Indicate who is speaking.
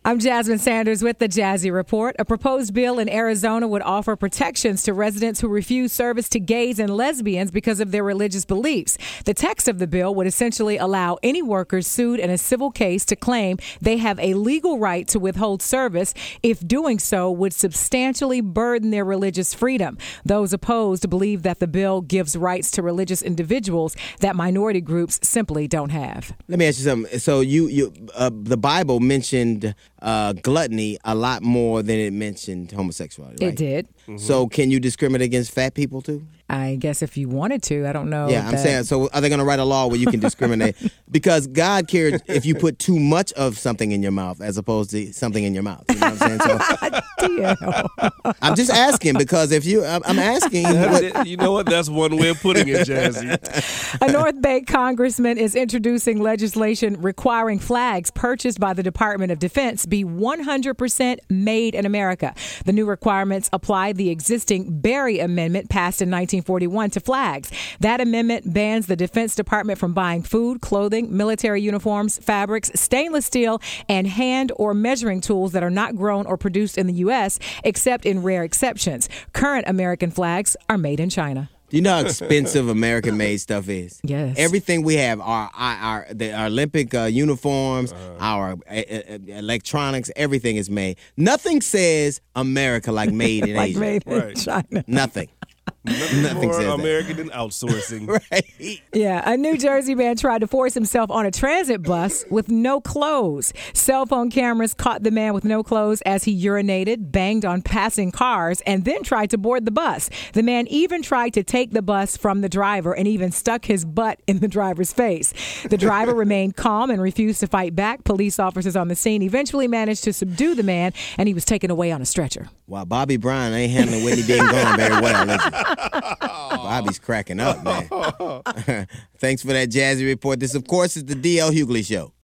Speaker 1: I'm Jasmine Sanders with the Jazzy Report. A proposed bill in Arizona would offer protections to residents who refuse service to gays and lesbians because of their religious beliefs. The text of the bill would essentially allow any workers sued in a civil case to claim they have a legal right to withhold service if doing so would substantially burden their religious freedom. Those opposed believe that the bill gives rights to religious individuals that minority groups simply don't have.
Speaker 2: Let me ask you something. So the Bible mentioned gluttony a lot more than it mentioned homosexuality, right?
Speaker 1: It did.
Speaker 2: Mm-hmm. So can you discriminate against fat people too?
Speaker 1: I guess if you wanted to, I don't know.
Speaker 2: Yeah, I'm saying, so are they going to write a law where you can discriminate? Because God cares if you put too much of something in your mouth as opposed to something in your mouth. You know what I'm saying? So, I'm just asking because I'm asking.
Speaker 3: You know what? That's one way of putting it, Jazzy.
Speaker 1: A North Bay congressman is introducing legislation requiring flags purchased by the Department of Defense be 100% made in America. The new requirements apply the existing Berry Amendment passed in 1941 to flags. That amendment bans the Defense Department from buying food, clothing, military uniforms, fabrics, stainless steel, and hand or measuring tools that are not grown or produced in the U.S., except in rare exceptions. Current American flags are made in China.
Speaker 2: Do you know how expensive American-made stuff is?
Speaker 1: Yes.
Speaker 2: Everything we have, our Olympic uniforms, our electronics, everything is made. Nothing says America like made in
Speaker 1: like
Speaker 2: Asia.
Speaker 1: made in China.
Speaker 2: Nothing.
Speaker 3: Nothing
Speaker 2: more
Speaker 3: American than outsourcing.
Speaker 2: Right.
Speaker 1: Yeah, a New Jersey man tried to force himself on a transit bus with no clothes. Cell phone cameras caught the man with no clothes as he urinated, banged on passing cars, and then tried to board the bus. The man even tried to take the bus from the driver and even stuck his butt in the driver's face. The driver remained calm and refused to fight back. Police officers on the scene eventually managed to subdue the man, and he was taken away on a stretcher.
Speaker 2: Wow, Bobby Brown ain't handling Whitney being gone very well, is he? Bobby's cracking up, man. Thanks for that Jazzy Report. This, of course, is the D.L. Hughley Show.